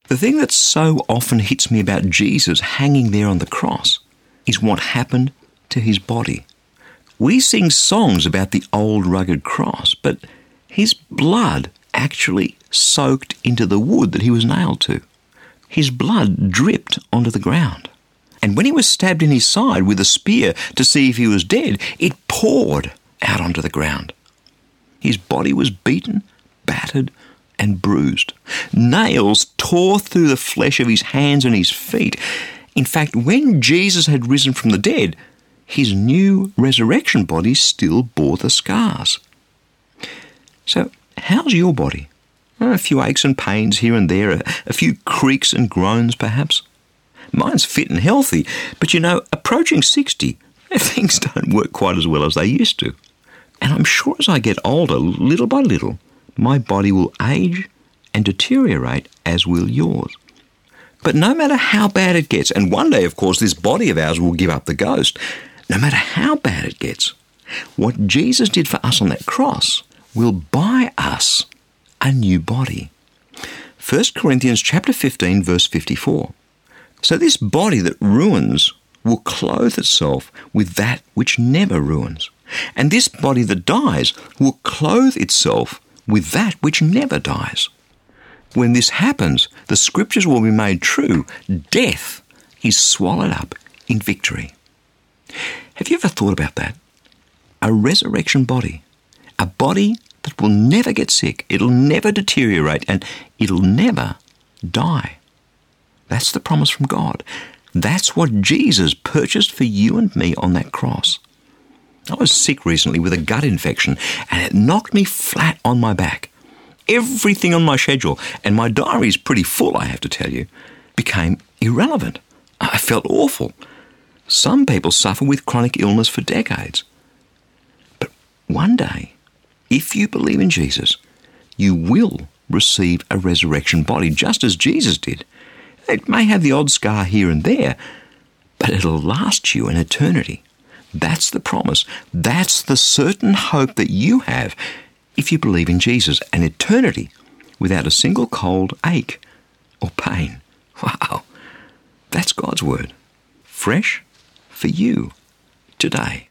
The thing that so often hits me about Jesus hanging there on the cross is what happened to his body. We sing songs about the old rugged cross, but his blood actually soaked into the wood that he was nailed to. His blood dripped onto the ground. And when he was stabbed in his side with a spear to see if he was dead, it poured out onto the ground. His body was beaten, battered, and bruised. Nails tore through the flesh of his hands and his feet. In fact, when Jesus had risen from the dead, his new resurrection body still bore the scars. So, how's your body? A few aches and pains here and there, a few creaks and groans perhaps. Mine's fit and healthy, but approaching 60, things don't work quite as well as they used to. And I'm sure as I get older, little by little, my body will age and deteriorate, as will yours. But no matter how bad it gets, and one day, of course, this body of ours will give up the ghost, no matter how bad it gets, what Jesus did for us on that cross will buy us a new body. 1 Corinthians chapter 15, verse 54. So this body that ruins will clothe itself with that which never ruins. And this body that dies will clothe itself with that which never dies. When this happens, the scriptures will be made true. Death is swallowed up in victory. Have you ever thought about that? A resurrection body. A body that will never get sick. It'll never deteriorate and it'll never die. That's the promise from God. That's what Jesus purchased for you and me on that cross. I was sick recently with a gut infection and it knocked me flat on my back. Everything on my schedule, and my diary's pretty full, I have to tell you, became irrelevant. I felt awful. Some people suffer with chronic illness for decades. But one day, if you believe in Jesus, you will receive a resurrection body, just as Jesus did. It may have the odd scar here and there, but it'll last you an eternity. That's the promise. That's the certain hope that you have if you believe in Jesus, an eternity without a single cold, ache, or pain. Wow, that's God's word. Fresh for you today.